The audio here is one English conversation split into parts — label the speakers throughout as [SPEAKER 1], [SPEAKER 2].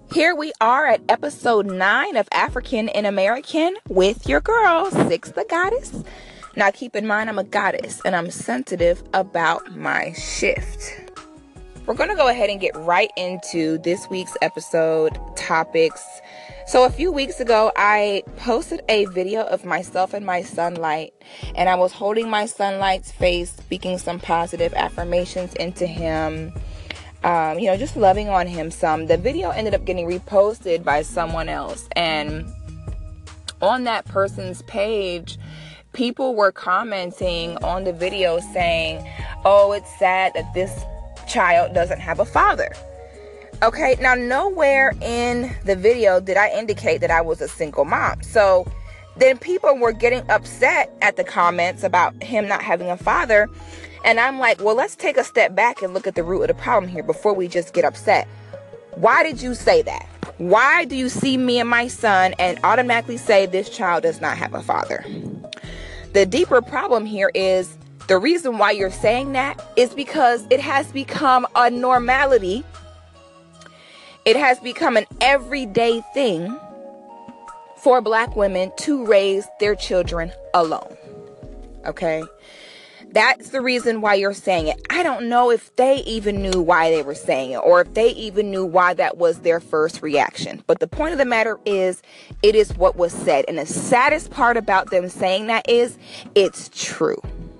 [SPEAKER 1] Here we are at episode 9 of African and American with your girl, Six the Goddess. Now keep in mind, I'm a goddess and I'm sensitive about my shift. We're going to go ahead and get right into this week's episode topics. So a few weeks ago, I posted a video of myself and my sunlight, and I was holding my sunlight's face, speaking some positive affirmations into him. Just loving on him some. The video ended up getting reposted by someone else, and on that person's page, people were commenting on the video saying, "Oh, it's sad that this child doesn't have a father." Okay, now nowhere in the video did I indicate that I was a single mom. So then people were getting upset at the comments about him not having a father. And I'm like, well, let's take a step back and look at the root of the problem here before we just get upset. Why did you say that? Why do you see me and my son and automatically say this child does not have a father? The deeper problem here is the reason why you're saying that is because it has become a normality. It has become an everyday thing for Black women to raise their children alone. Okay? That's the reason why you're saying it. I don't know if they even knew why they were saying it or if they even knew why that was their first reaction. But the point of the matter is, it is what was said. And the saddest part about them saying that is, it's true.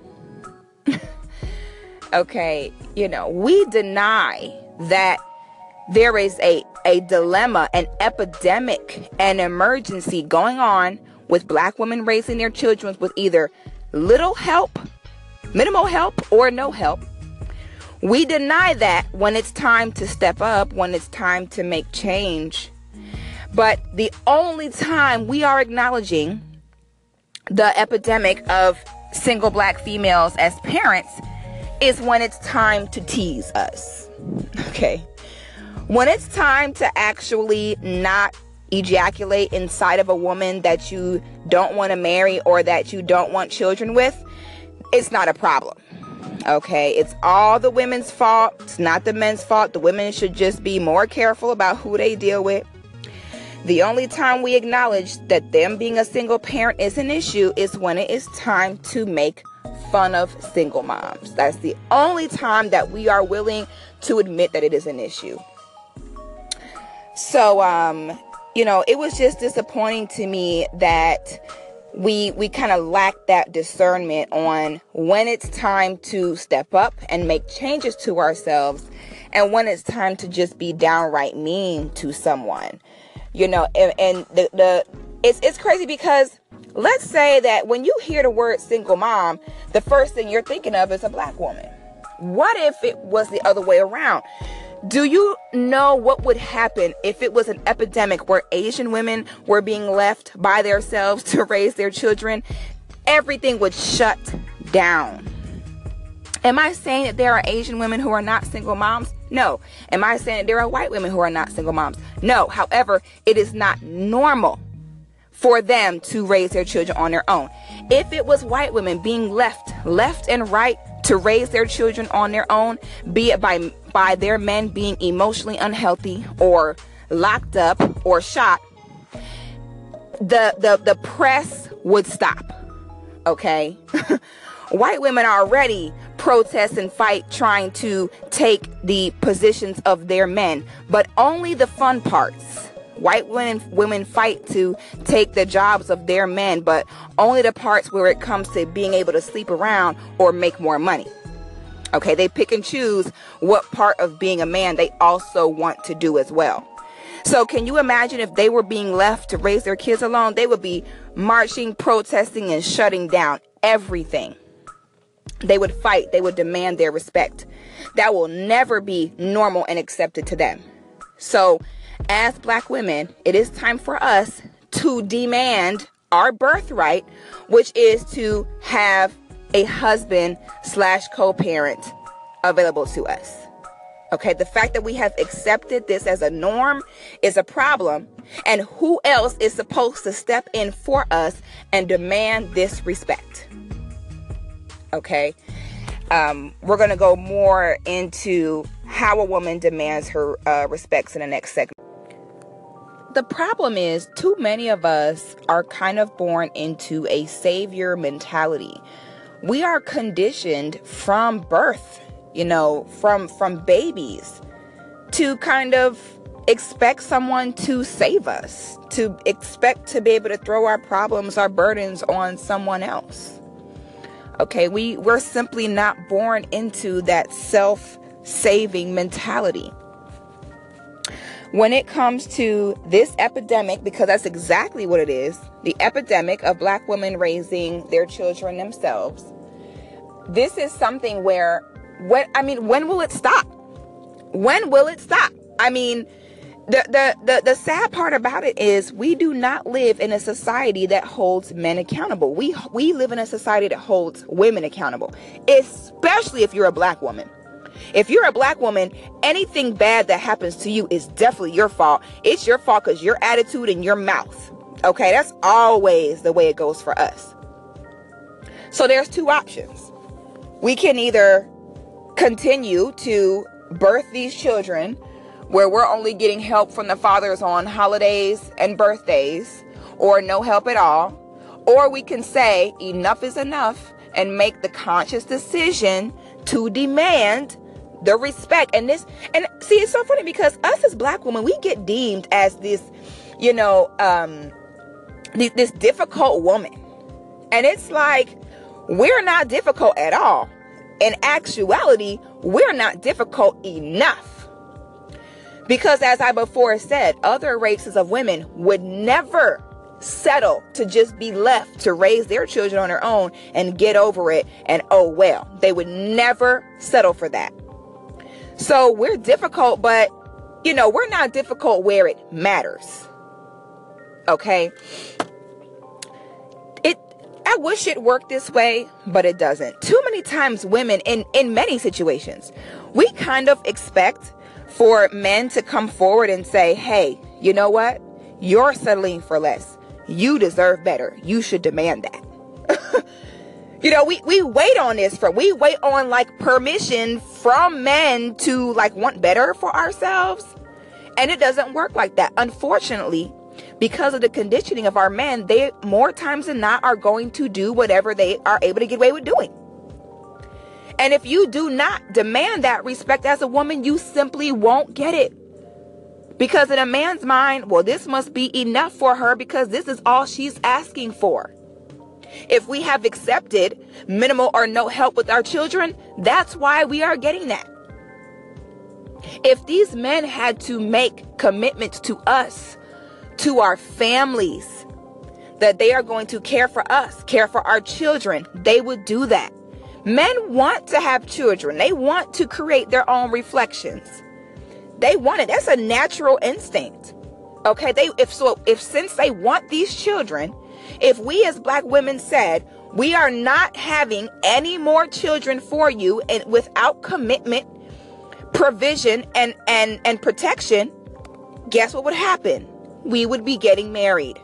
[SPEAKER 1] Okay, we deny that there is a dilemma, an epidemic, an emergency going on with Black women raising their children with either little help, minimal help, or no help. We deny that when it's time to step up, when it's time to make change. But the only time we are acknowledging the epidemic of single Black females as parents is when it's time to tease us. Okay. When it's time to actually not ejaculate inside of a woman that you don't want to marry or that you don't want children with, it's not a problem. Okay, it's all the women's fault. It's not the men's fault. The women should just be more careful about who they deal with. The only time we acknowledge that them being a single parent is an issue is when it is time to make fun of single moms. That's the only time that we are willing to admit that it is an issue. So, it was just disappointing to me that we kind of lack that discernment on when it's time to step up and make changes to ourselves and when it's time to just be downright mean to someone. It's crazy because let's say that when you hear the word single mom, the first thing you're thinking of is a Black woman. What if it was the other way around? Do you know what would happen if it was an epidemic where Asian women were being left by themselves to raise their children? Everything would shut down. Am I saying that there are Asian women who are not single moms? No. Am I saying that there are white women who are not single moms? No. However, it is not normal for them to raise their children on their own. If it was white women being left and right to raise their children on their own, be it by their men being emotionally unhealthy or locked up or shot, the press would stop. Okay? White women already protest and fight trying to take the positions of their men, but only the fun parts. White women fight to take the jobs of their men, but only the parts where it comes to being able to sleep around or make more money. Okay, they pick and choose what part of being a man they also want to do as well. So can you imagine if they were being left to raise their kids alone? They would be marching, protesting, and shutting down everything. They would fight. They would demand their respect. That will never be normal and accepted to them. So as Black women, it is time for us to demand our birthright, which is to have a husband/co-parent available to us. Okay, the fact that we have accepted this as a norm is a problem. And who else is supposed to step in for us and demand this respect? Okay, we're going to go more into how a woman demands her respects in the next segment. the problem is too many of us are kind of born into a savior mentality. We are conditioned from birth, from babies, to kind of expect someone to save us, to expect to be able to throw our problems, our burdens on someone else. Okay, we're simply not born into that self-saving mentality. When it comes to this epidemic, because that's exactly what it is, the epidemic of Black women raising their children themselves, this is something where, when will it stop? When will it stop? I mean, the sad part about it is we do not live in a society that holds men accountable. We live in a society that holds women accountable, especially if you're a Black woman. If you're a Black woman, anything bad that happens to you is definitely your fault. It's your fault because your attitude and your mouth. Okay, that's always the way it goes for us. So there's two options. We can either continue to birth these children where we're only getting help from the fathers on holidays and birthdays, or no help at all. Or we can say enough is enough and make the conscious decision to demand the respect. And see, it's so funny because us as Black women, we get deemed as this, this difficult woman. And it's like, we're not difficult at all. In actuality, we're not difficult enough. Because as I before said, other races of women would never settle to just be left to raise their children on their own and get over it. And oh, well, they would never settle for that. So we're difficult, but we're not difficult where it matters. Okay. I wish it worked this way, but it doesn't. Too many times women in many situations, we kind of expect for men to come forward and say, hey, you know what? You're settling for less. You deserve better. You should demand that. We wait on this we wait on permission from men to want better for ourselves. And it doesn't work like that. Unfortunately, because of the conditioning of our men, they more times than not are going to do whatever they are able to get away with doing. And if you do not demand that respect as a woman, you simply won't get it. Because in a man's mind, well, this must be enough for her because this is all she's asking for. If we have accepted minimal or no help with our children, that's why we are getting that. If these men had to make commitments to us, to our families, that they are going to care for us, care for our children, they would do that. Men want to have children. They want to create their own reflections. They want it. That's a natural instinct. Okay, if since they want these children, if we as Black women said, we are not having any more children for you, and without commitment, provision, and protection, guess what would happen? We would be getting married.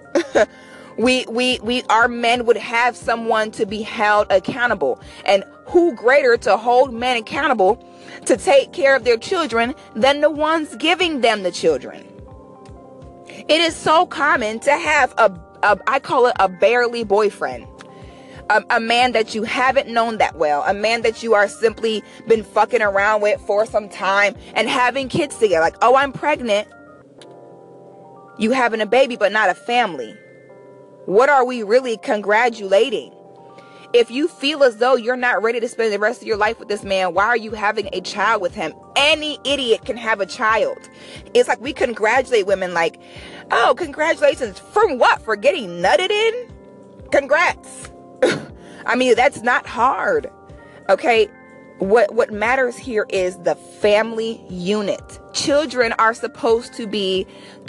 [SPEAKER 1] Our men would have someone to be held accountable. And who greater to hold men accountable to take care of their children than the ones giving them the children? It is so common to have I call it a barely boyfriend. A man that you haven't known that well. A man that you are simply been fucking around with for some time and having kids together. Like, oh, I'm pregnant. You having a baby, but not a family. What are we really congratulating? If you feel as though you're not ready to spend the rest of your life with this man, why are you having a child with him? Any idiot can have a child. It's like we congratulate women like, oh, congratulations. From what? For getting nutted in? Congrats. I mean, that's not hard. Okay. What matters here is the family unit. Children are supposed to be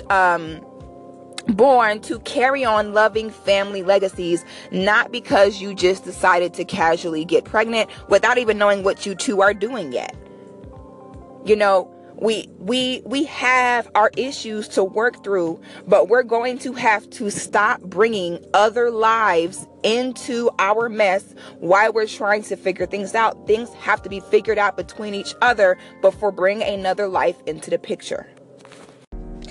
[SPEAKER 1] born to carry on loving family legacies, not because you just decided to casually get pregnant without even knowing what you two are doing yet. We have our issues to work through, but we're going to have to stop bringing other lives into our mess while we're trying to figure things out. Things have to be figured out between each other before bringing another life into the picture.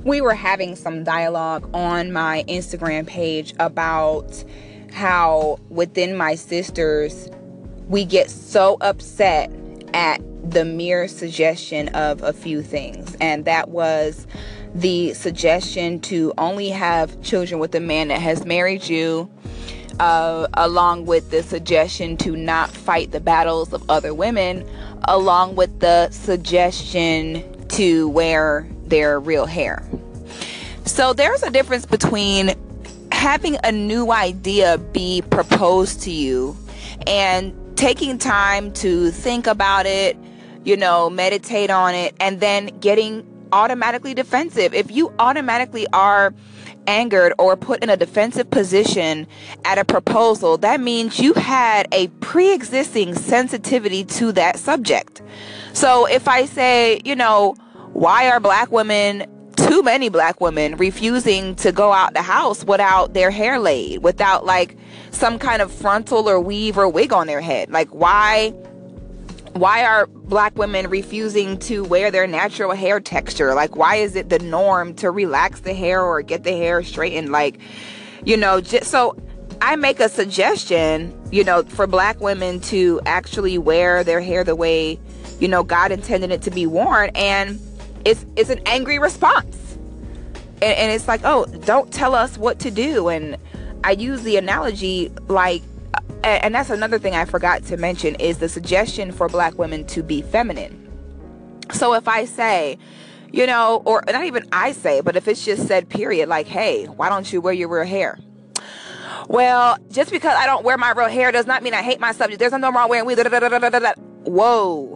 [SPEAKER 1] we were having some dialogue on my Instagram page about how within my sisters, we get so upset at the mere suggestion of a few things. And that was the suggestion to only have children with a man that has married you, along with the suggestion to not fight the battles of other women, along with the suggestion to wear their real hair. So there's a difference between having a new idea be proposed to you and taking time to think about it, meditate on it, and then getting automatically defensive. If you automatically are angered or put in a defensive position at a proposal, that means you had a pre-existing sensitivity to that subject. So if I say, why are too many black women refusing to go out the house without their hair laid, without like some kind of frontal or weave or wig on their head? Like why are black women refusing to wear their natural hair texture? Like, why is it the norm to relax the hair or get the hair straightened? So I make a suggestion, for black women to actually wear their hair the way, God intended it to be worn. And it's an angry response. And it's like, oh, don't tell us what to do. And I use the analogy and that's another thing I forgot to mention, is the suggestion for black women to be feminine. So if I say, or not even I say, but if it's just said period, like, hey, why don't you wear your real hair? Well, just because I don't wear my real hair does not mean I hate my subject. There's nothing wrong wearing weave. Whoa.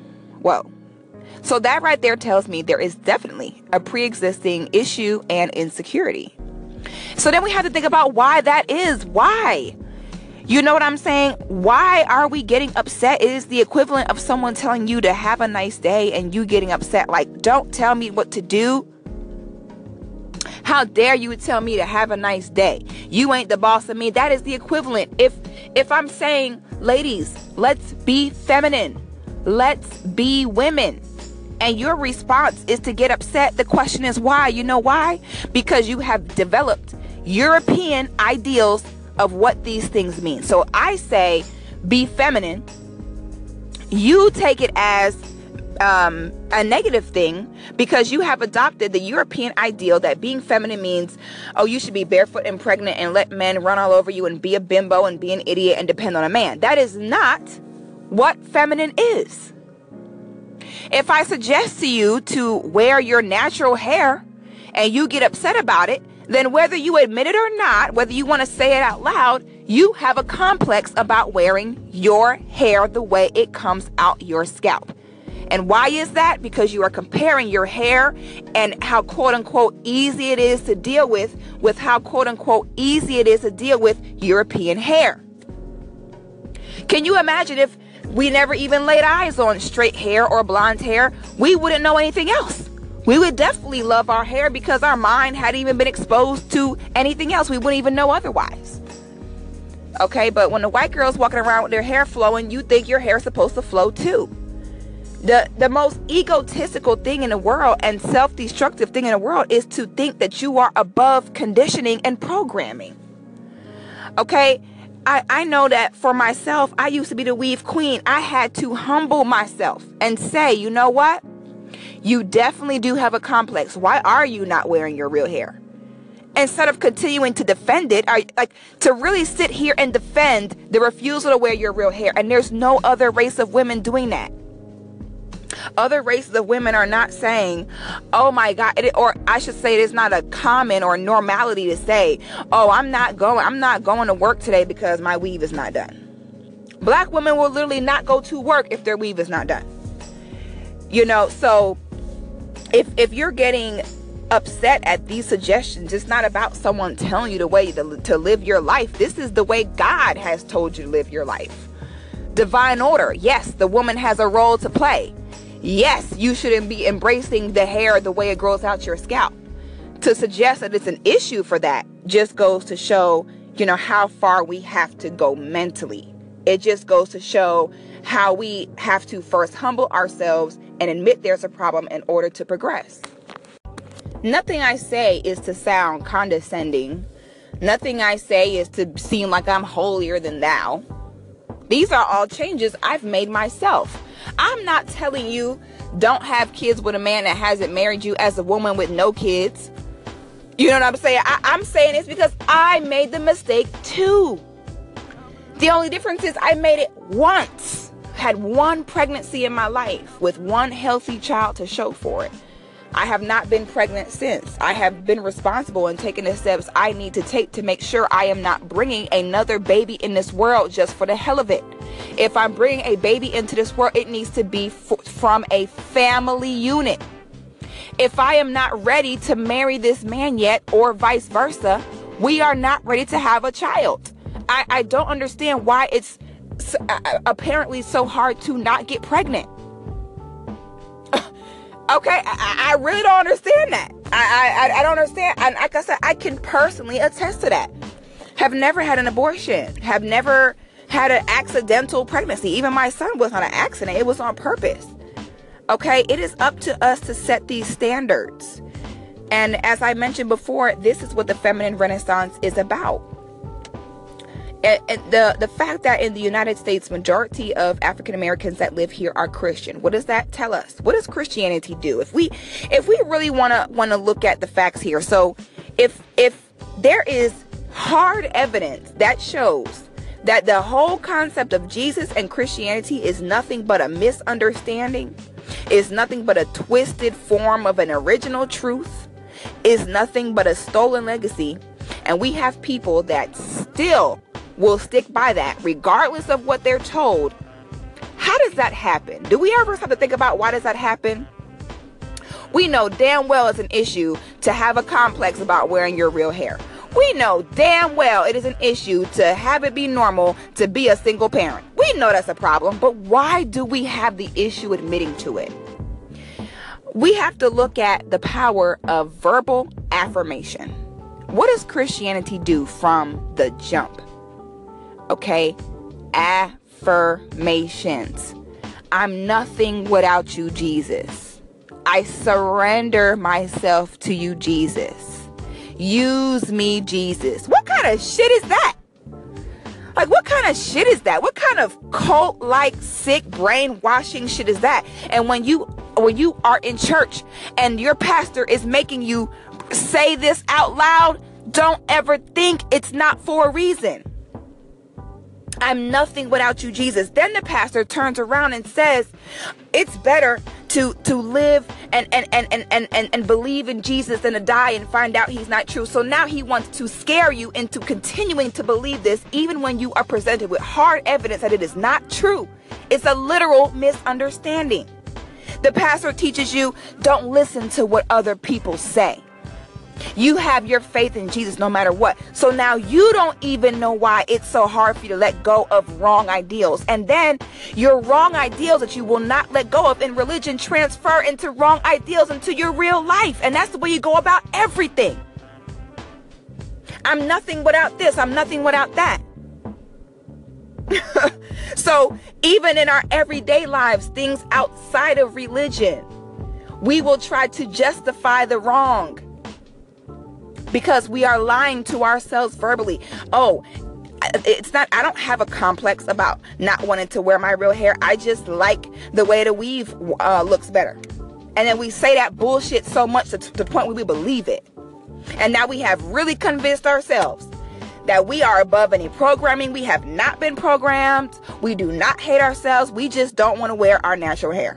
[SPEAKER 1] So that right there tells me there is definitely a pre-existing issue and insecurity. So then we have to think about why that is. Why? You know what I'm saying? Why are we getting upset? It is the equivalent of someone telling you to have a nice day and you getting upset. Like, don't tell me what to do. How dare you tell me to have a nice day? You ain't the boss of me. That is the equivalent. If I'm saying, ladies, let's be feminine. Let's be women. And your response is to get upset. The question is why? You know why? Because you have developed European ideals of what these things mean. So I say be feminine. You take it as a negative thing because you have adopted the European ideal that being feminine means, oh, you should be barefoot and pregnant and let men run all over you and be a bimbo and be an idiot and depend on a man. That is not what feminine is. If I suggest to you to wear your natural hair and you get upset about it, then whether you admit it or not, whether you want to say it out loud, you have a complex about wearing your hair the way it comes out your scalp. And why is that? Because you are comparing your hair and how quote unquote easy it is to deal with how quote unquote easy it is to deal with European hair. Can you imagine if we never even laid eyes on straight hair or blonde hair? We wouldn't know anything else. We would definitely love our hair because our mind hadn't even been exposed to anything else. We wouldn't even know otherwise. Okay, but when the white girl's walking around with their hair flowing, you think your hair's supposed to flow too. The most egotistical thing in the world and self-destructive thing in the world is to think that you are above conditioning and programming. Okay, I know that for myself, I used to be the weave queen. I had to humble myself and say, you know what? You definitely do have a complex. Why are you not wearing your real hair? Instead of continuing to defend it, to really sit here and defend the refusal to wear your real hair. And there's no other race of women doing that. Other races of women are not saying, oh my God, or I should say it is not a common or normality to say, oh, I'm not going to work today because my weave is not done. Black women will literally not go to work if their weave is not done. So if you're getting upset at these suggestions, it's not about someone telling you the way to live your life. This is the way God has told you to live your life. Divine order. Yes, the woman has a role to play. Yes, you shouldn't be embracing the hair the way it grows out your scalp. To suggest that it's an issue for that just goes to show, how far we have to go mentally. It just goes to show how we have to first humble ourselves and admit there's a problem in order to progress. Nothing I say is to sound condescending. Nothing I say is to seem like I'm holier than thou. These are all changes I've made myself. I'm not telling you don't have kids with a man that hasn't married you as a woman with no kids. You know what I'm saying? I'm saying this because I made the mistake too. The only difference is I made it once. Had one pregnancy in my life with one healthy child to show for it. I have not been pregnant since. I have been responsible and taken the steps I need to take to make sure I am not bringing another baby in this world just for the hell of it. If I'm bringing a baby into this world, it needs to be from a family unit. If I am not ready to marry this man yet, or vice versa, we are not ready to have a child. I don't understand why it's apparently so hard to not get pregnant. Okay, I really don't understand that. I don't understand. And like I said, I can personally attest to that. Have never had an abortion. Have never had an accidental pregnancy. Even my son was not an accident. It was on purpose. Okay, it is up to us to set these standards. And as I mentioned before, this is what the feminine renaissance is about. And the fact that in the United States, majority of African Americans that live here are Christian. What does that tell us? What does Christianity do? If we really want to look at the facts here. So if there is hard evidence that shows that the whole concept of Jesus and Christianity is nothing but a misunderstanding, is nothing but a twisted form of an original truth, is nothing but a stolen legacy, and we have people that still will stick by that regardless of what they're told, how does that happen? Do we ever have to think about why does that happen? We know damn well it's an issue to have a complex about wearing your real hair. We know damn well it is an issue to have it be normal to be a single parent. We know that's a problem, but why do we have the issue admitting to it? We have to look at the power of verbal affirmation. What does Christianity do from the jump? Okay, affirmations. I'm nothing without you, Jesus. I surrender myself to you, Jesus. Use me, Jesus. What kind of shit is that? Like, what kind of shit is that? What kind of cult-like, sick, brainwashing shit is that? And when you are in church and your pastor is making you say this out loud, don't ever think it's not for a reason. I'm nothing without you, Jesus. Then the pastor turns around and says, it's better to live and believe in Jesus than to die and find out he's not true. So now he wants to scare you into continuing to believe this, even when you are presented with hard evidence that it is not true. It's a literal misunderstanding. The pastor teaches you, don't listen to what other people say. You have your faith in Jesus no matter what. So now you don't even know why it's so hard for you to let go of wrong ideals. And then your wrong ideals that you will not let go of in religion transfer into wrong ideals into your real life. And that's the way you go about everything. I'm nothing without this. I'm nothing without that. So even in our everyday lives, things outside of religion, we will try to justify the wrong. Because we are lying to ourselves verbally. Oh, it's not, I don't have a complex about not wanting to wear my real hair. I just like the way the weave looks better. And then we say that bullshit so much to the point where we believe it. And now we have really convinced ourselves that we are above any programming. We have not been programmed. We do not hate ourselves. We just don't want to wear our natural hair.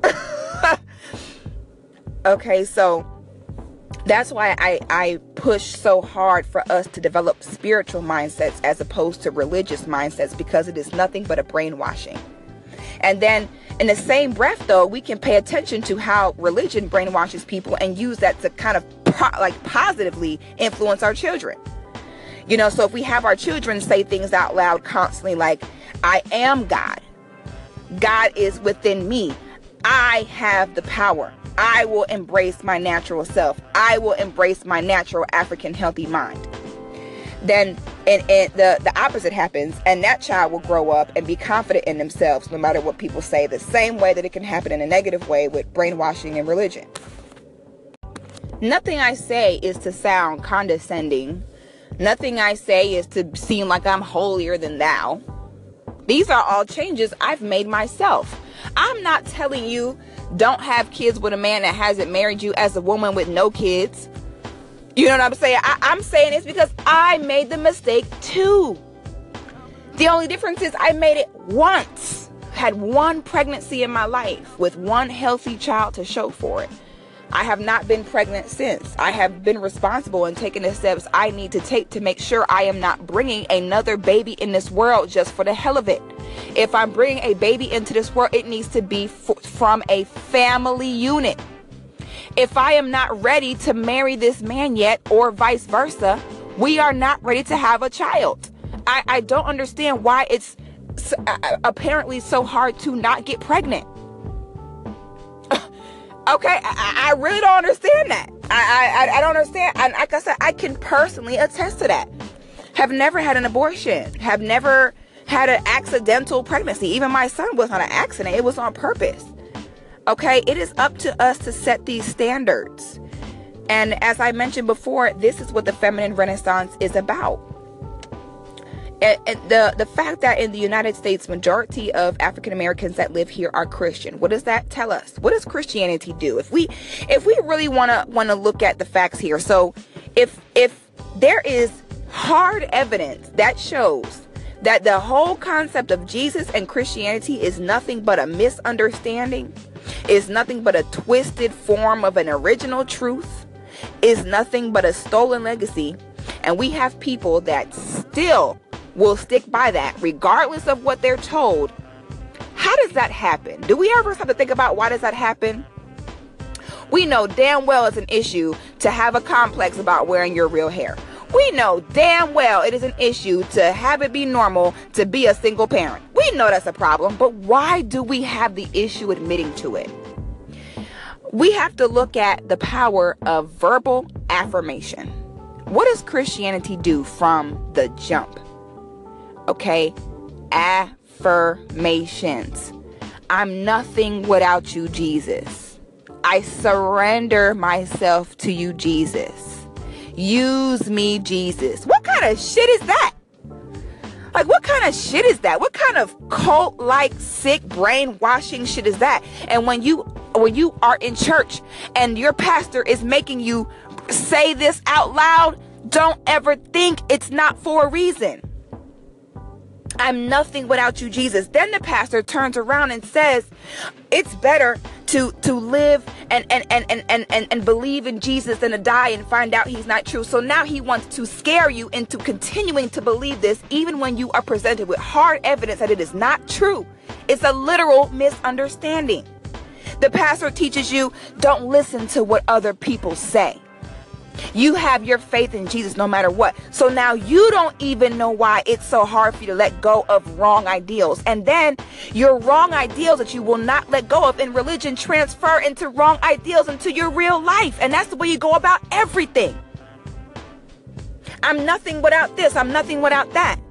[SPEAKER 1] Okay, so that's why I push so hard for us to develop spiritual mindsets as opposed to religious mindsets, because it is nothing but a brainwashing. And then in the same breath, though, we can pay attention to how religion brainwashes people and use that to kind of positively influence our children. You know, so if we have our children say things out loud constantly like, I am God. God is within me. I have the power. I will embrace my natural self. I will embrace my natural African healthy mind. Then the opposite happens, and that child will grow up and be confident in themselves no matter what people say, the same way that it can happen in a negative way with brainwashing and religion. Nothing I say is to sound condescending. Nothing I say is to seem like I'm holier than thou. These are all changes I've made myself. I'm not telling you don't have kids with a man that hasn't married you as a woman with no kids. You know what I'm saying? I'm saying it's because I made the mistake too. The only difference is I made it once. Had one pregnancy in my life with one healthy child to show for it. I have not been pregnant since. I have been responsible and taken the steps I need to take to make sure I am not bringing another baby in this world just for the hell of it. If I'm bringing a baby into this world, it needs to be from a family unit. If I am not ready to marry this man yet, or vice versa, we are not ready to have a child. I don't understand why it's apparently so hard to not get pregnant. Okay, I really don't understand that. I don't understand. And like I said, I can personally attest to that. Have never had an abortion. Have never had an accidental pregnancy. Even my son was not an accident. It was on purpose. Okay, it is up to us to set these standards. And as I mentioned before, this is what the feminine renaissance is about. And the fact that in the United States, majority of African Americans that live here are Christian. What does that tell us? What does Christianity do? If we really want to look at the facts here. So if there is hard evidence that shows that the whole concept of Jesus and Christianity is nothing but a misunderstanding, is nothing but a twisted form of an original truth, is nothing but a stolen legacy, and we have people that still will stick by that regardless of what they're told, how does that happen? Do we ever have to think about why does that happen? We know damn well it's an issue to have a complex about wearing your real hair. We know damn well it is an issue to have it be normal to be a single parent. We know that's a problem, but why do we have the issue admitting to it? We have to look at the power of verbal affirmation. What does Christianity do from the jump? Okay, affirmations. I'm nothing without you, Jesus. I surrender myself to you, Jesus. Use me, Jesus. What kind of shit is that? Like, what kind of shit is that? What kind of cult-like, sick, brainwashing shit is that? And when you are in church and your pastor is making you say this out loud, don't ever think it's not for a reason. I'm nothing without you, Jesus. Then the pastor turns around and says, it's better to live and believe in Jesus than to die and find out he's not true. So now he wants to scare you into continuing to believe this, even when you are presented with hard evidence that it is not true. It's a literal misunderstanding. The pastor teaches you, don't listen to what other people say. You have your faith in Jesus no matter what. So now you don't even know why it's so hard for you to let go of wrong ideals. And then your wrong ideals that you will not let go of in religion transfer into wrong ideals into your real life. And that's the way you go about everything. I'm nothing without this. I'm nothing without that.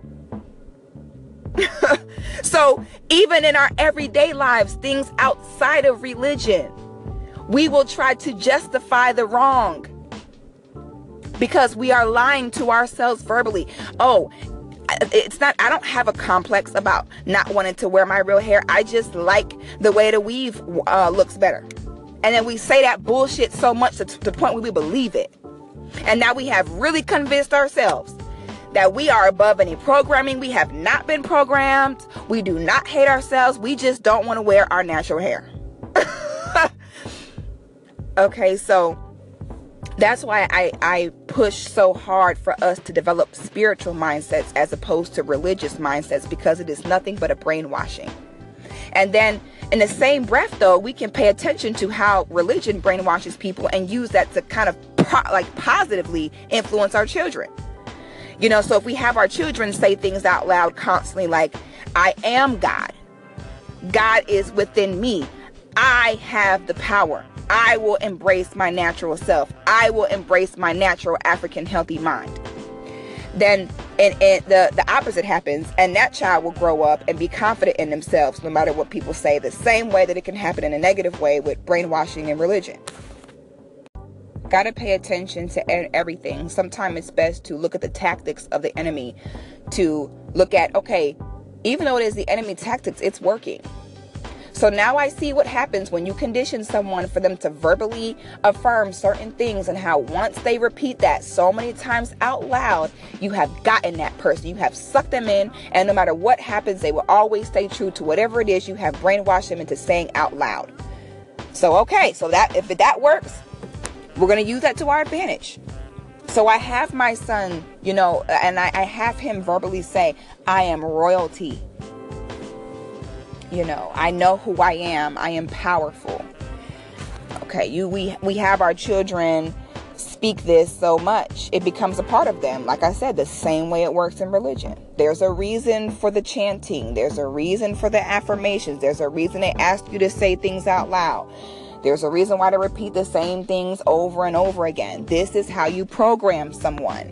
[SPEAKER 1] So even in our everyday lives, things outside of religion, we will try to justify the wrong. Because we are lying to ourselves verbally. Oh, it's not, I don't have a complex about not wanting to wear my real hair. I just like the way the weave looks better. And then we say that bullshit so much to the point where we believe it. And now we have really convinced ourselves that we are above any programming. We have not been programmed. We do not hate ourselves. We just don't want to wear our natural hair. Okay, so that's why I push so hard for us to develop spiritual mindsets as opposed to religious mindsets, because it is nothing but a brainwashing. And then in the same breath, though, we can pay attention to how religion brainwashes people and use that to kind of positively influence our children. You know, so if we have our children say things out loud constantly like, I am God. God is within me. I have the power. I will embrace my natural self. I will embrace my natural African healthy mind. Then the opposite happens, and that child will grow up and be confident in themselves no matter what people say, the same way that it can happen in a negative way with brainwashing and religion. Gotta pay attention to everything. Sometimes it's best to look at the tactics of the enemy, to look at, okay, even though it is the enemy tactics, it's working. So now I see what happens when you condition someone for them to verbally affirm certain things, and how once they repeat that so many times out loud, you have gotten that person. You have sucked them in, and no matter what happens, they will always stay true to whatever it is you have brainwashed them into saying out loud. So, okay, so that if that works, we're going to use that to our advantage. So I have my son, and I have him verbally say, I am royalty. I know who I am. I am powerful. Okay, we have our children speak this so much, it becomes a part of them. Like I said, the same way it works in religion. There's a reason for the chanting. There's a reason for the affirmations. There's a reason they ask you to say things out loud. There's a reason why they repeat the same things over and over again. This is how you program someone.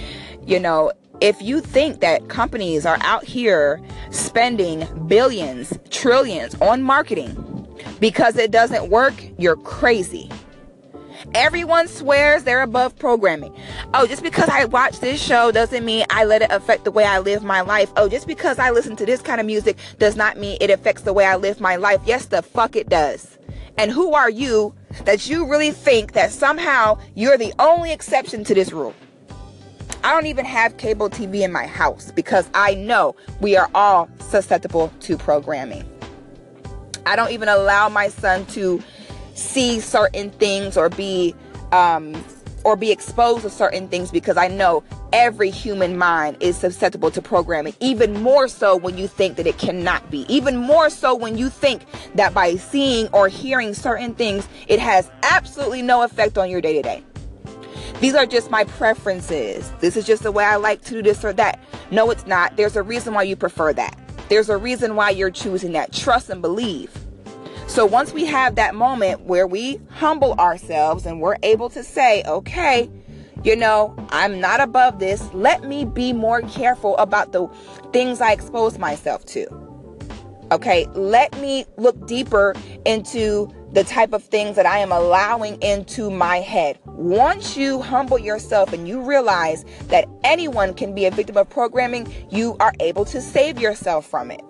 [SPEAKER 1] If you think that companies are out here spending billions, trillions on marketing because it doesn't work, you're crazy. Everyone swears they're above programming. Oh, just because I watch this show doesn't mean I let it affect the way I live my life. Oh, just because I listen to this kind of music does not mean it affects the way I live my life. Yes, the fuck it does. And who are you that you really think that somehow you're the only exception to this rule? I don't even have cable TV in my house because I know we are all susceptible to programming. I don't even allow my son to see certain things or be exposed to certain things because I know every human mind is susceptible to programming, even more so when you think that it cannot be, even more so when you think that by seeing or hearing certain things, it has absolutely no effect on your day-to-day. These are just my preferences. This is just the way I like to do this or that. No, it's not. There's a reason why you prefer that. There's a reason why you're choosing that. Trust and believe. So once we have that moment where we humble ourselves and we're able to say, okay, I'm not above this. Let me be more careful about the things I expose myself to. Okay, let me look deeper into the type of things that I am allowing into my head. Once you humble yourself and you realize that anyone can be a victim of programming, you are able to save yourself from it.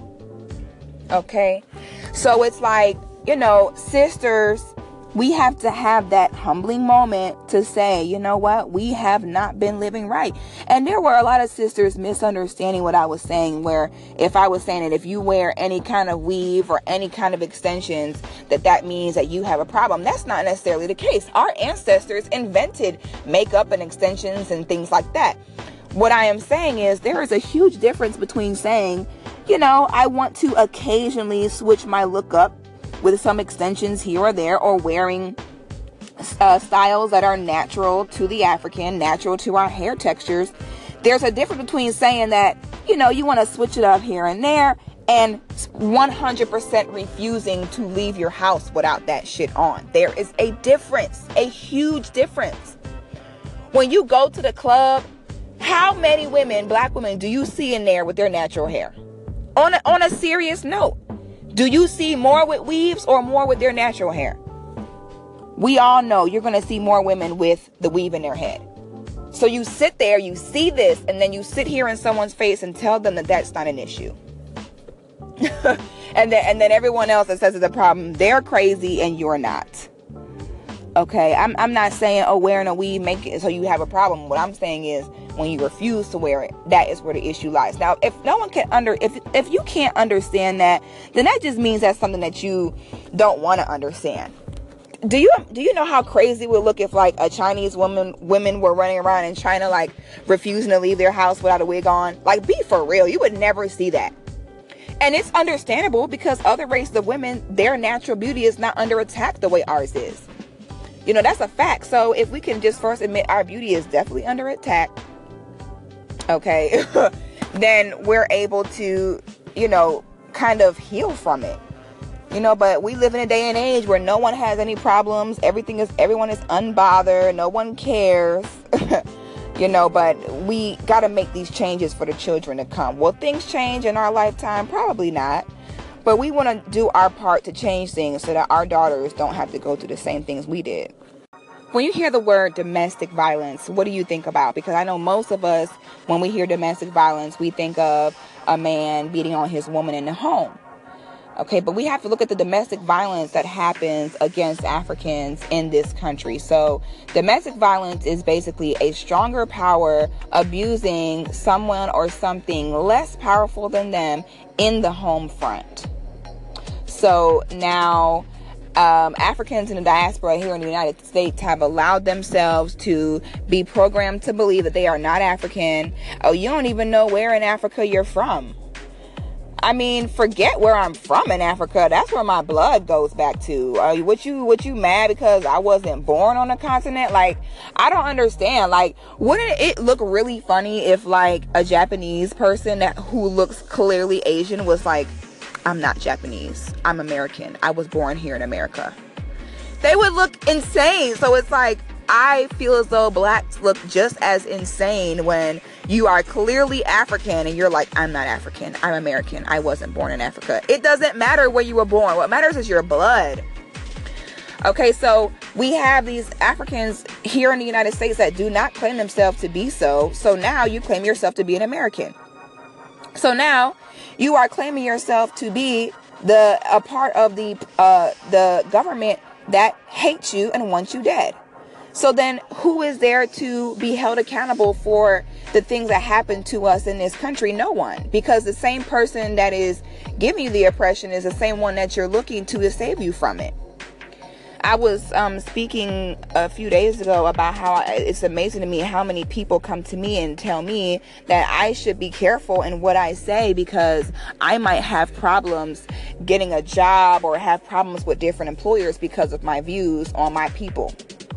[SPEAKER 1] Okay, so it's like, sisters, we have to have that humbling moment to say, you know what, we have not been living right. And there were a lot of sisters misunderstanding what I was saying, where if I was saying that if you wear any kind of weave or any kind of extensions, that means that you have a problem. That's not necessarily the case. Our ancestors invented makeup and extensions and things like that. What I am saying is there is a huge difference between saying, I want to occasionally switch my look up with some extensions here or there, or wearing styles that are natural to the African, natural to our hair textures. There's a difference between saying that, you want to switch it up here and there, and 100% refusing to leave your house without that shit on. There is a difference, a huge difference. When you go to the club, how many women, black women, do you see in there with their natural hair? On a serious note, do you see more with weaves or more with their natural hair? We all know you're going to see more women with the weave in their head. So you sit there, you see this, and then you sit here in someone's face and tell them that that's not an issue. and then everyone else that says it's a problem, they're crazy and you're not. Okay, I'm not saying, wearing a weave make it so you have a problem. What I'm saying is, when you refuse to wear it, that is where the issue lies. Now, if no one can if you can't understand that, then that just means that's something that you don't want to understand. Do you know how crazy it would look if like a Chinese women were running around in China like refusing to leave their house without a wig on? Like, be for real. You would never see that. And it's understandable because other races of women, their natural beauty is not under attack the way ours is. That's a fact. So if we can just first admit our beauty is definitely under attack, okay, then we're able to, kind of heal from it. But we live in a day and age where no one has any problems. Everyone is unbothered. No one cares. But we got to make these changes for the children to come. Will things change in our lifetime? Probably not. But we want to do our part to change things so that our daughters don't have to go through the same things we did. When you hear the word domestic violence, what do you think about? Because I know most of us, when we hear domestic violence, we think of a man beating on his woman in the home. Okay, but we have to look at the domestic violence that happens against Africans in this country. So domestic violence is basically a stronger power abusing someone or something less powerful than them in the home front. So now Africans in the diaspora here in the United States have allowed themselves to be programmed to believe that they are not African. Oh, you don't even know where in Africa you're from. I mean, forget where I'm from in Africa. That's where my blood goes back to. What you mad because I wasn't born on the continent? Like, I don't understand. Like, wouldn't it look really funny if, like, a Japanese person who looks clearly Asian was like, I'm not Japanese. I'm American. I was born here in America. They would look insane. So it's like, I feel as though blacks look just as insane when you are clearly African and you're like, I'm not African. I'm American. I wasn't born in Africa. It doesn't matter where you were born. What matters is your blood. Okay, so we have these Africans here in the United States that do not claim themselves to be so. So now you claim yourself to be an American. So now you are claiming yourself to be a part of the government that hates you and wants you dead. So then who is there to be held accountable for the things that happen to us in this country? No one. Because the same person that is giving you the oppression is the same one that you're looking to save you from it. I was speaking a few days ago about how it's amazing to me how many people come to me and tell me that I should be careful in what I say because I might have problems getting a job or have problems with different employers because of my views on my people.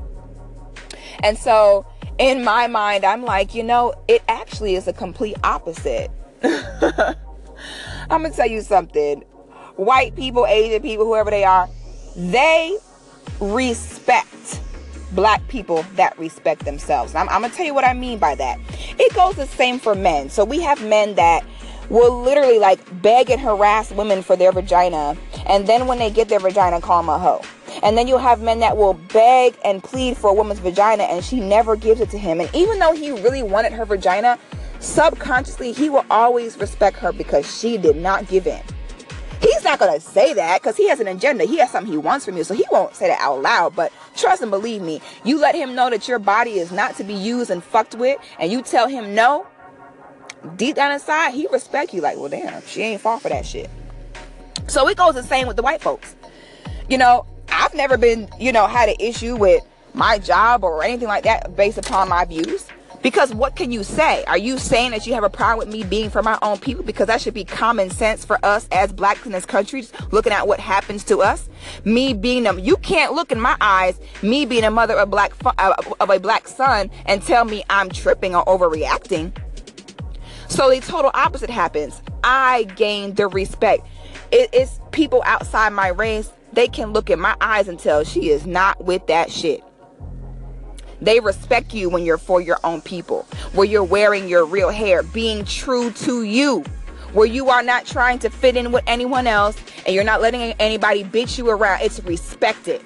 [SPEAKER 1] And so in my mind, I'm like, it actually is a complete opposite. I'm going to tell you something. White people, Asian people, whoever they are, they respect black people that respect themselves. I'm going to tell you what I mean by that. It goes the same for men. So we have men that will literally like beg and harass women for their vagina. And then when they get their vagina, call them a hoe. And then you'll have men that will beg and plead for a woman's vagina and she never gives it to him. And even though he really wanted her vagina, subconsciously he will always respect her because she did not give in. He's not going to say that because he has an agenda. He has something he wants from you. So he won't say that out loud. But trust and believe me, you let him know that your body is not to be used and fucked with and you tell him no, deep down inside, he respect you like, well, damn, she ain't fall for that shit. So it goes the same with the white folks. I've never been, had an issue with my job or anything like that based upon my views. Because what can you say? Are you saying that you have a problem with me being for my own people? Because that should be common sense for us as blacks in this country, looking at what happens to us. Me being you can't look in my eyes, me being a mother of a black son and tell me I'm tripping or overreacting. So the total opposite happens. I gain the respect. It's people outside my race. They can look in my eyes and tell she is not with that shit. They respect you when you're for your own people, where you're wearing your real hair, being true to you, where you are not trying to fit in with anyone else and you're not letting anybody bitch you around. It's respected.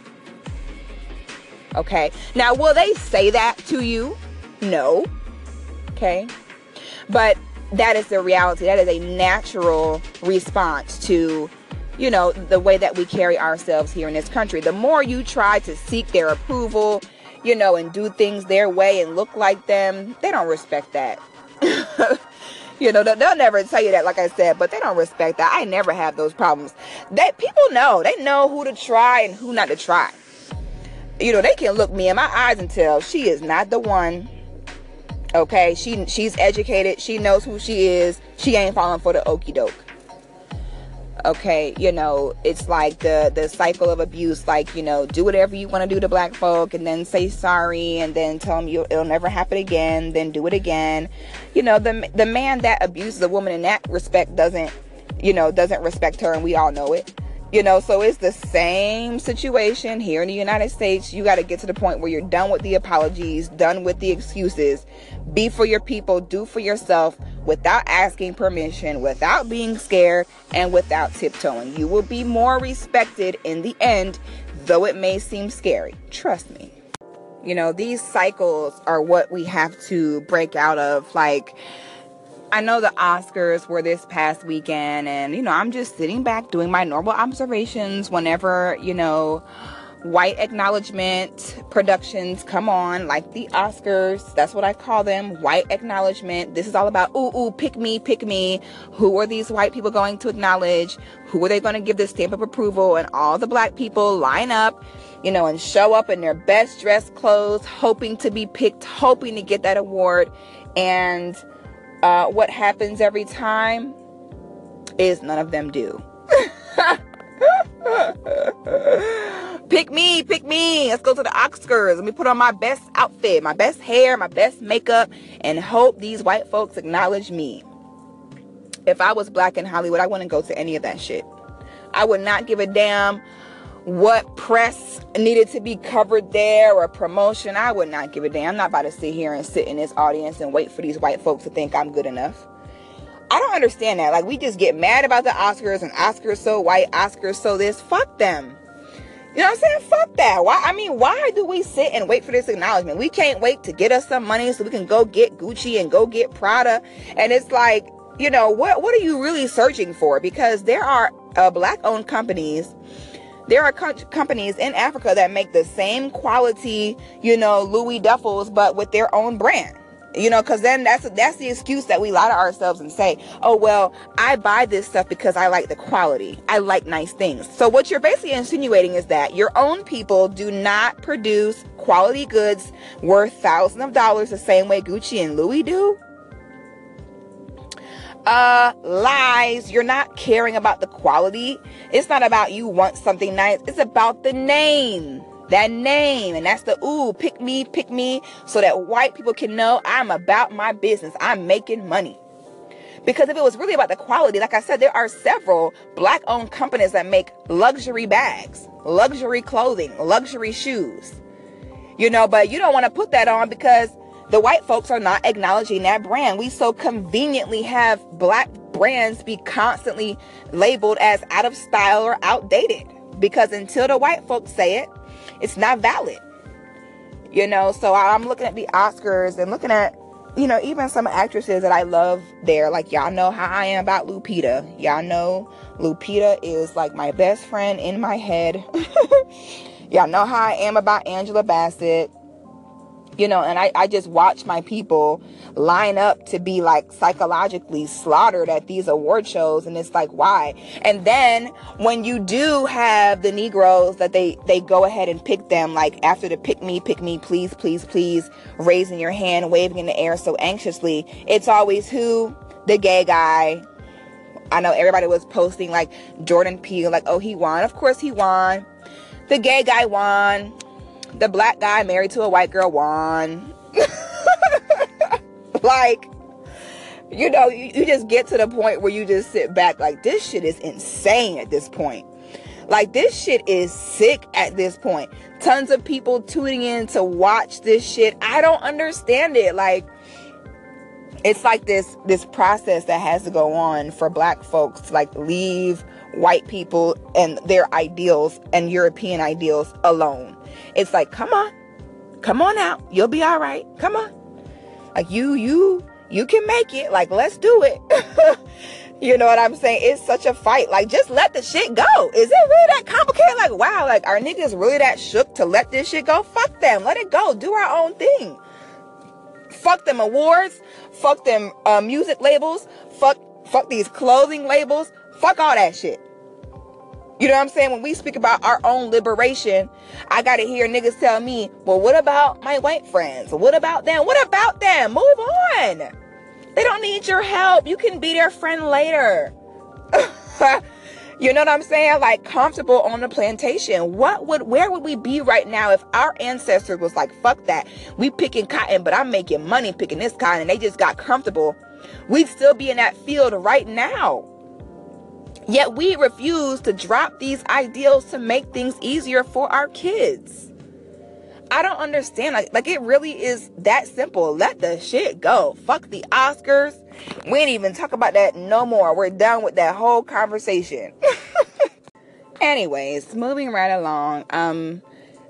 [SPEAKER 1] Okay. Now, will they say that to you? No. Okay. But that is the reality. That is a natural response to the way that we carry ourselves here in this country. The more you try to seek their approval, and do things their way and look like them, they don't respect that. They'll never tell you that, like I said, but they don't respect that. I never have those problems. People know. They know who to try and who not to try. They can look me in my eyes and tell she is not the one. Okay, she's educated. She knows who she is. She ain't falling for the okie doke. Okay, it's like the cycle of abuse, like, do whatever you want to do to black folk and then say sorry and then tell them it'll never happen again, then do it again. The man that abuses a woman in that respect doesn't respect her, and we all know it. So it's the same situation here in the United States. You got to get to the point where you're done with the apologies, done with the excuses. Be for your people, do for yourself without asking permission, without being scared, and without tiptoeing. You will be more respected in the end, though it may seem scary. Trust me. You know, these cycles are what we have to break out of. Like, I know the Oscars were this past weekend, and, you know, I'm just sitting back doing my normal observations whenever, you know, white acknowledgement productions come on, like the Oscars. That's what I call them, white acknowledgement. This is all about, ooh, pick me, pick me. Who are these white people going to acknowledge? Who are they going to give the stamp of approval? And all the black people line up, you know, and show up in their best dressed clothes, hoping to be picked, hoping to get that award. And what happens every time is none of them do. Pick me, pick me. Let's go to the Oscars. Let me put on my best outfit, my best hair, my best makeup, and hope these white folks acknowledge me. If I was black in Hollywood, I wouldn't go to any of that shit. I would not give a damn what press needed to be covered there or promotion. I would not give a damn. I'm not about to sit here and sit in this audience and wait for these white folks to think I'm good enough. I don't understand that. Like, we just get mad about the Oscars, and Oscars so white, Oscars so this. Fuck them. You know what I'm saying? Fuck that. Why do we sit and wait for this acknowledgement? We can't wait to get us some money so we can go get Gucci and go get Prada. And it's like, you know, what are you really searching for? Because there are black-owned companies. There are companies in Africa that make the same quality, you know, Louis duffels, but with their own brand. You know, because then that's the excuse that we lie to ourselves and say, oh, well, I buy this stuff because I like the quality. I like nice things. So what you're basically insinuating is that your own people do not produce quality goods worth thousands of dollars the same way Gucci and Louis do. Lies. You're not caring about the quality. It's not about you want something nice. It's about the name. That name. And that's the, ooh, pick me, so that white people can know I'm about my business. I'm making money. Because if it was really about the quality, like I said, there are several black-owned companies that make luxury bags, luxury clothing, luxury shoes. You know, but you don't want to put that on because the white folks are not acknowledging that brand. We so conveniently have black brands be constantly labeled as out of style or outdated. Because until the white folks say it, it's not valid. You know, so I'm looking at the Oscars and looking at, you know, even some actresses that I love there. Like, y'all know how I am about Lupita. Y'all know Lupita is like my best friend in my head. Y'all know how I am about Angela Bassett. You know, and I just watch my people line up to be like psychologically slaughtered at these award shows. And it's like, why? And then when you do have the Negroes that they go ahead and pick them, like after the pick me, please, please, please, raising your hand, waving in the air so anxiously. It's always who? The gay guy. I know everybody was posting like Jordan Peele, like, oh, he won. Of course he won. The gay guy won. The black guy married to a white girl won. Like, you know, you just get to the point where you just sit back like, this shit is insane at this point. Like, this shit is sick at this point. Tons of people tuning in to watch this shit. I don't understand it. Like, it's like this process that has to go on for black folks to like leave white people and their ideals and European ideals alone. It's like, come on out. You'll be all right. Come on. Like, you can make it. Like, let's do it. You know what I'm saying? It's such a fight. Like, just let the shit go. Is it really that complicated? Like, wow, like, are niggas really that shook to let this shit go? Fuck them. Let it go. Do our own thing. Fuck them awards. Fuck them music labels. Fuck these clothing labels. Fuck all that shit. You know what I'm saying? When we speak about our own liberation, I gotta hear niggas tell me, well, what about my white friends? What about them? What about them? Move on. They don't need your help. You can be their friend later. You know what I'm saying? Like, comfortable on the plantation. Where would we be right now if our ancestors was like, fuck that. We picking cotton, but I'm making money picking this cotton, and they just got comfortable. We'd still be in that field right now. Yet we refuse to drop these ideals to make things easier for our kids. I don't understand. Like it really is that simple. Let the shit go. Fuck the Oscars. We ain't even talk about that no more. We're done with that whole conversation. Anyways, moving right along.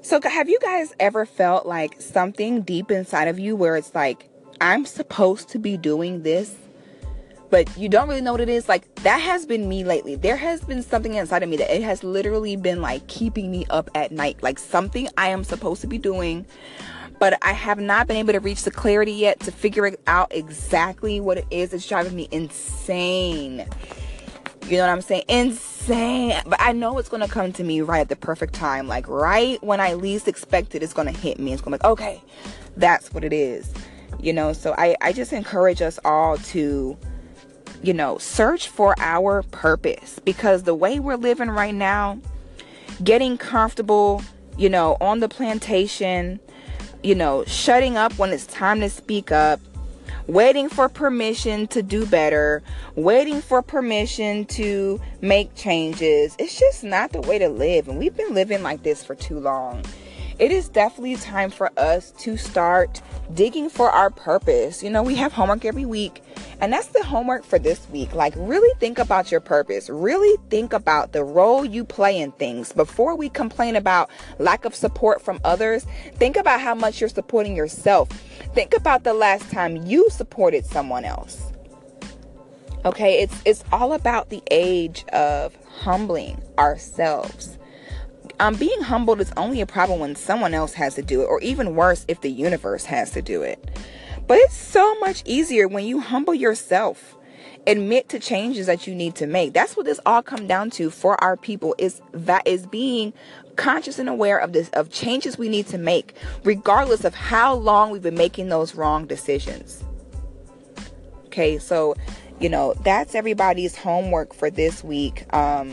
[SPEAKER 1] So have you guys ever felt like something deep inside of you where it's like, I'm supposed to be doing this, but you don't really know what it is? Like, that has been me lately. There has been something inside of me that it has literally been like keeping me up at night. Like something I am supposed to be doing, but I have not been able to reach the clarity yet to figure out exactly what it is that's driving me insane. You know what I'm saying? Insane. But I know it's going to come to me right at the perfect time. Like right when I least expect it, it's going to hit me. It's going to be like, okay, that's what it is. You know, so I just encourage us all to, you know, search for our purpose. Because the way we're living right now, getting comfortable, you know, on the plantation, you know, shutting up when it's time to speak up, waiting for permission to do better, waiting for permission to make changes. It's just not the way to live. And we've been living like this for too long. It is definitely time for us to start digging for our purpose. You know, we have homework every week, and that's the homework for this week. Like, really think about your purpose. Really think about the role you play in things. Before we complain about lack of support from others, think about how much you're supporting yourself. Think about the last time you supported someone else. Okay, it's all about the age of humbling ourselves. Being humbled is only a problem when someone else has to do it, or even worse, if the universe has to do it. But it's so much easier when you humble yourself. Admit to changes that you need to make. That's what this all comes down to for our people, is being conscious and aware of changes we need to make, regardless of how long we've been making those wrong decisions. Okay, so, you know, that's everybody's homework for this week.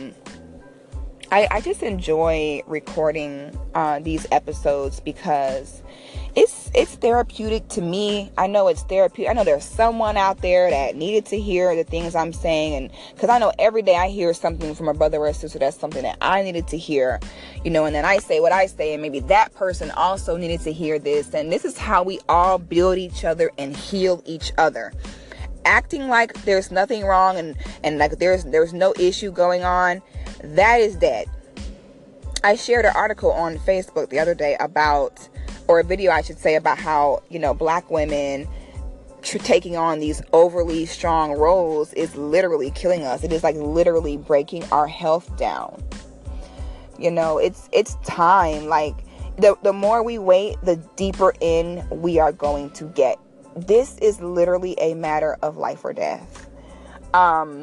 [SPEAKER 1] I just enjoy recording these episodes because it's therapeutic to me. I know it's therapeutic. I know there's someone out there that needed to hear the things I'm saying, and because I know every day I hear something from a brother or a sister that's something that I needed to hear, you know, and then I say what I say, and maybe that person also needed to hear this, and this is how we all build each other and heal each other. Acting like there's nothing wrong and like there's no issue going on, that is dead. I shared an article on Facebook the other day about, or a video I should say, about how, you know, black women taking on these overly strong roles is literally killing us. It is like literally breaking our health down. You know, it's time. Like the more we wait, the deeper in we are going to get. This is literally a matter of life or death. I'm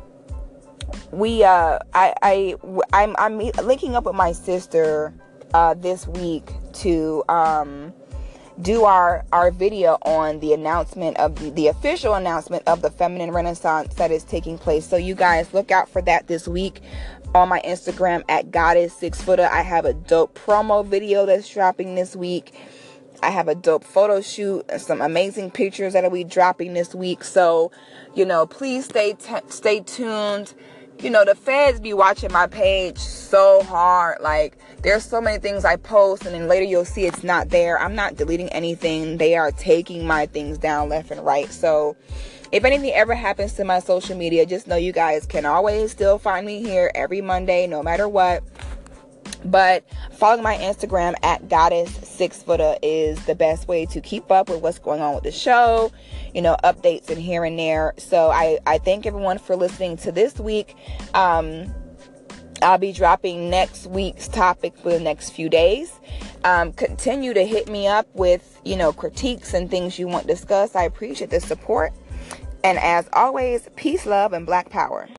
[SPEAKER 1] linking up with my sister this week to do our video on the announcement of the official announcement of the Feminine Renaissance that is taking place. So you guys look out for that this week on my Instagram at Goddess6footer. I have a dope promo video that's dropping this week. I have a dope photo shoot and some amazing pictures that will be dropping this week. So, you know, please stay tuned. You know, the feds be watching my page so hard. Like, there's so many things I post, and then later you'll see it's not there. I'm not deleting anything. They are taking my things down left and right. So, if anything ever happens to my social media, just know you guys can always still find me here every Monday, no matter what. But following my Instagram at Goddess6footer is the best way to keep up with what's going on with the show, you know, updates and here and there. So I thank everyone for listening to this week. I'll be dropping next week's topic for the next few days. Continue to hit me up with, you know, critiques and things you want discussed. I appreciate the support. And as always, peace, love, and Black power.